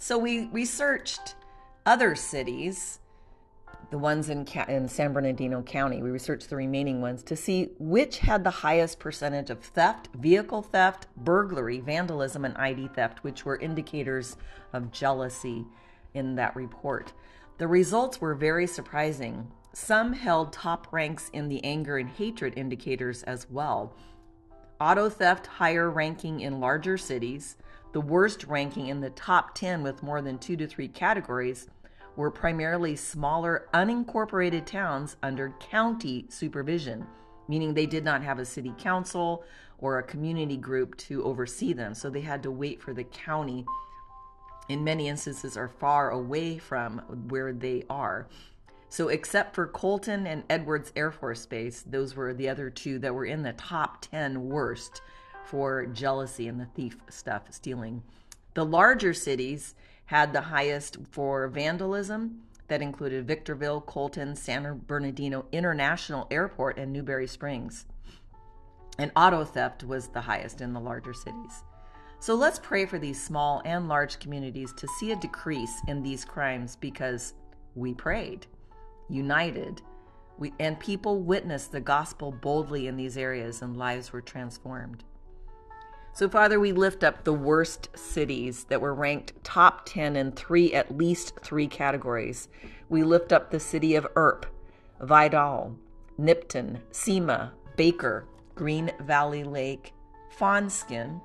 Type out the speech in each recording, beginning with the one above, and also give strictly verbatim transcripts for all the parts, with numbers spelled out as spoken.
So we researched other cities, the ones in, in San Bernardino County. We researched the remaining ones to see which had the highest percentage of theft, vehicle theft, burglary, vandalism, and I D theft, which were indicators of jealousy in that report. The results were very surprising. Some held top ranks in the anger and hatred indicators as well. Auto theft higher ranking in larger cities. The worst ranking in the top ten with more than two to three categories were primarily smaller unincorporated towns under county supervision, meaning they did not have a city council or a community group to oversee them. So they had to wait for the county, in many instances, are far away from where they are. So except for Colton and Edwards Air Force Base, those were the other two that were in the top ten worst for jealousy and the thief stuff, stealing. The larger cities had the highest for vandalism. That included Victorville, Colton, San Bernardino International Airport, and Newberry Springs. And auto theft was the highest in the larger cities. So let's pray for these small and large communities to see a decrease in these crimes, because we prayed, united, we, and people witnessed the gospel boldly in these areas, and lives were transformed. So, Father, we lift up the worst cities that were ranked top ten in three, at least three categories. We lift up the city of Earp, Vidal, Nipton, Sema, Baker, Green Valley Lake, Fawnskin.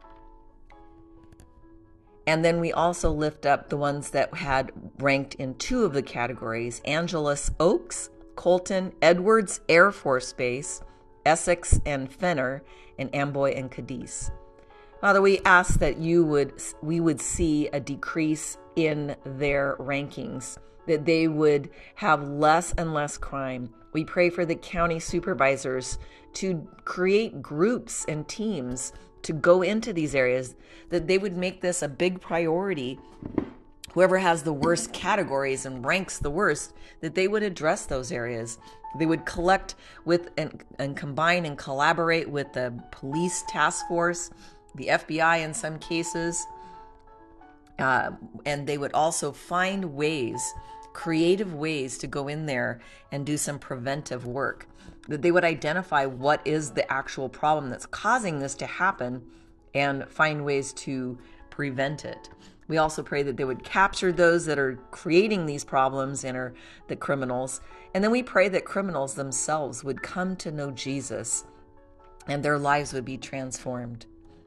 And then we also lift up the ones that had ranked in two of the categories: Angeles Oaks, Colton, Edwards Air Force Base, Essex and Fenner, and Amboy and Cadiz. Father, we ask that you would, we would see a decrease in their rankings, that they would have less and less crime. We pray for the county supervisors to create groups and teams to go into these areas, that they would make this a big priority. Whoever has the worst categories and ranks the worst, that they would address those areas. They would collect with and, and combine and collaborate with the police task force, the F B I in some cases, uh, and they would also find ways, creative ways to go in there and do some preventive work. That they would identify what is the actual problem that's causing this to happen and find ways to prevent it. We also pray that they would capture those that are creating these problems and are the criminals. And then we pray that criminals themselves would come to know Jesus and their lives would be transformed.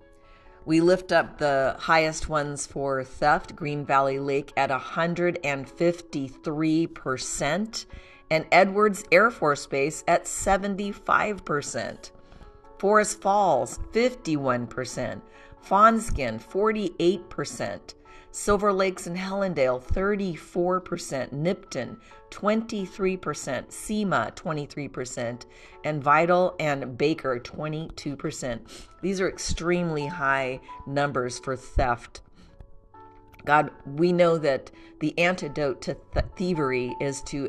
We lift up the highest ones for theft, Green Valley Lake at one hundred fifty-three percent, and Edwards Air Force Base at seventy-five percent. Forest Falls, fifty-one percent. Fawnskin, forty-eight percent. Silver Lakes and Helendale, thirty-four percent. Nipton, twenty-three percent. Sema, twenty-three percent. And Vidal and Baker, twenty-two percent. These are extremely high numbers for theft. God, we know that the antidote to th- thievery is to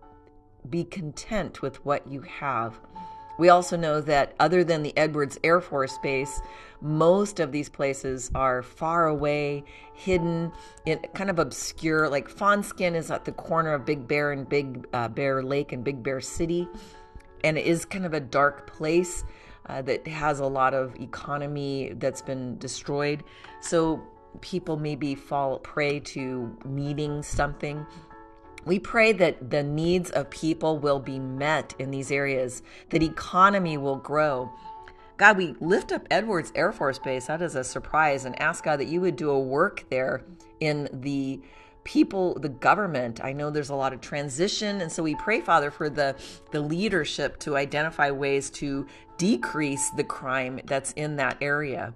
be content with what you have. We also know that other than the Edwards Air Force Base, most of these places are far away, hidden, in kind of obscure. Like Fawnskin is at the corner of Big Bear and Big uh, Bear Lake and Big Bear City, and it is kind of a dark place uh, that has a lot of economy that's been destroyed. So people maybe fall prey to needing something. We pray that the needs of people will be met in these areas, that economy will grow. God, we lift up Edwards Air Force Base. That is a surprise, and ask God that you would do a work there in the people, the government. I know there's a lot of transition, and so we pray, Father, for the, the leadership to identify ways to decrease the crime that's in that area.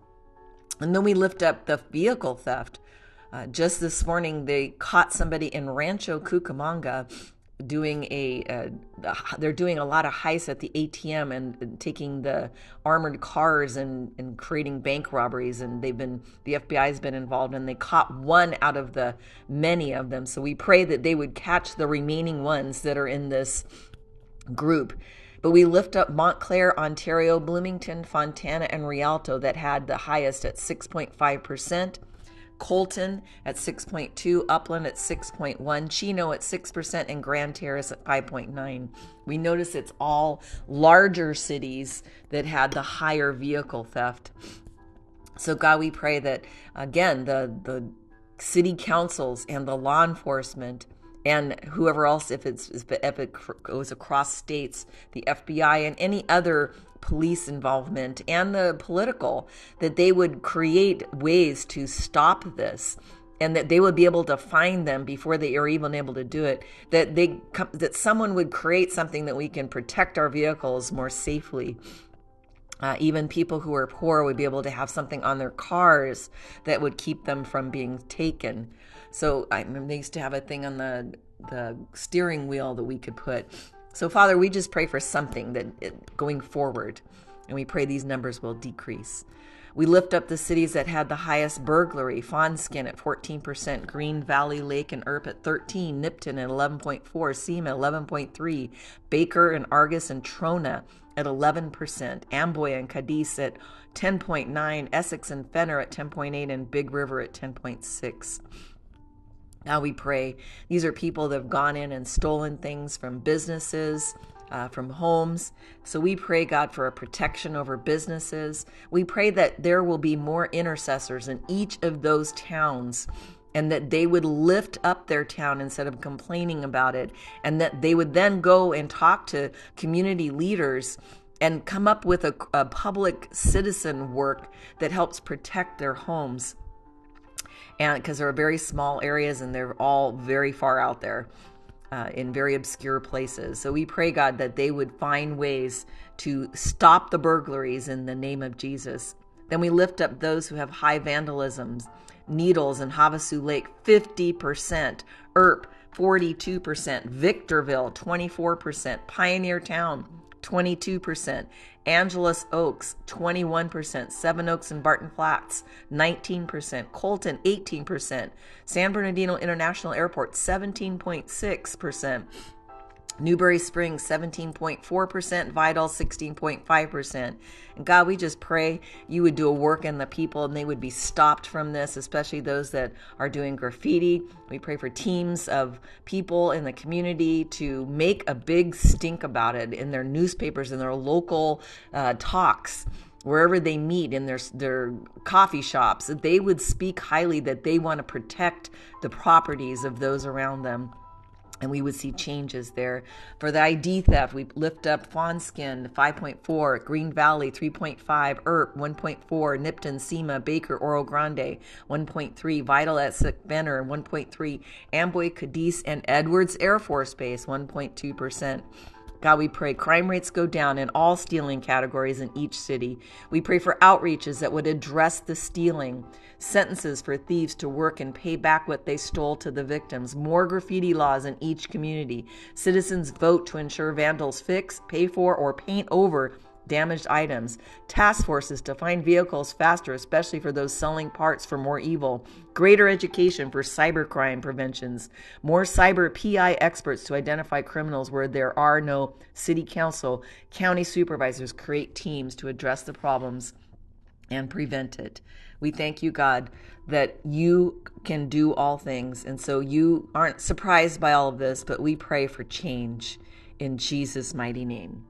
And then we lift up the vehicle theft. Uh, just this morning, they caught somebody in Rancho Cucamonga doing a, uh, they're doing a lot of heists at the A T M and, and taking the armored cars and, and creating bank robberies. And they've been, the F B I has been involved, and they caught one out of the many of them. So we pray that they would catch the remaining ones that are in this group. But we lift up Montclair, Ontario, Bloomington, Fontana, and Rialto that had the highest at six point five percent. Colton at six point two, Upland at six point one, Chino at six percent, and Grand Terrace at five point nine. We notice it's all larger cities that had the higher vehicle theft. So God, we pray that, again, the, the city councils and the law enforcement and whoever else, if it's if it goes across states, the F B I and any other police involvement and the political, that they would create ways to stop this, and that they would be able to find them before they are even able to do it. That they that someone would create something that we can protect our vehicles more safely. Uh, even people who are poor would be able to have something on their cars that would keep them from being taken. So I remember they used to have a thing on the the steering wheel that we could put. So Father, we just pray for something that it, going forward, and we pray these numbers will decrease. We lift up the cities that had the highest burglary: Fawnskin at fourteen percent, Green Valley, Lake and Earp at thirteen, Nipton at eleven point four, Seam at eleven point three, Baker and Argus and Trona at eleven percent, Amboy and Cadiz at ten point nine, Essex and Fenner at ten point eight, and Big River at ten point six. Now we pray, these are people that have gone in and stolen things from businesses, uh, from homes. So we pray, God, for a protection over businesses. We pray that there will be more intercessors in each of those towns, and that they would lift up their town instead of complaining about it, and that they would then go and talk to community leaders and come up with a, a public citizen work that helps protect their homes. And because there are very small areas and they're all very far out there uh, in very obscure places. So we pray, God, that they would find ways to stop the burglaries in the name of Jesus. Then we lift up those who have high vandalisms: Needles and Havasu Lake, fifty percent, Earp, forty-two percent, Victorville, twenty-four percent, Pioneer Town, twenty-two percent, Angeles Oaks, twenty-one percent, Seven Oaks and Barton Flats, nineteen percent, Colton, eighteen percent, San Bernardino International Airport, seventeen point six percent, Newberry Springs, seventeen point four percent, Vidal, sixteen point five percent. And God, we just pray you would do a work in the people and they would be stopped from this, especially those that are doing graffiti. We pray for teams of people in the community to make a big stink about it in their newspapers, in their local uh, talks, wherever they meet, in their their coffee shops, that they would speak highly, that they want to protect the properties of those around them. And we would see changes there. For the I D theft, we lift up Fawnskin, five point four, Green Valley, three point five, Earp, one point four, Nipton, Sema, Baker, Oro Grande, one point three, Vital at Benner, one point three, Amboy, Cadiz, and Edwards Air Force Base, one point two percent. God, we pray crime rates go down in all stealing categories in each city. We pray for outreaches that would address the stealing, sentences for thieves to work and pay back what they stole to the victims, more graffiti laws in each community, citizens vote to ensure vandals fix, pay for, or paint over damaged items, task forces to find vehicles faster, especially for those selling parts for more evil, greater education for cybercrime preventions, more cyber P I experts to identify criminals where there are no city council, county supervisors create teams to address the problems and prevent it. We thank you, God, that you can do all things. And so you aren't surprised by all of this, but we pray for change in Jesus' mighty name.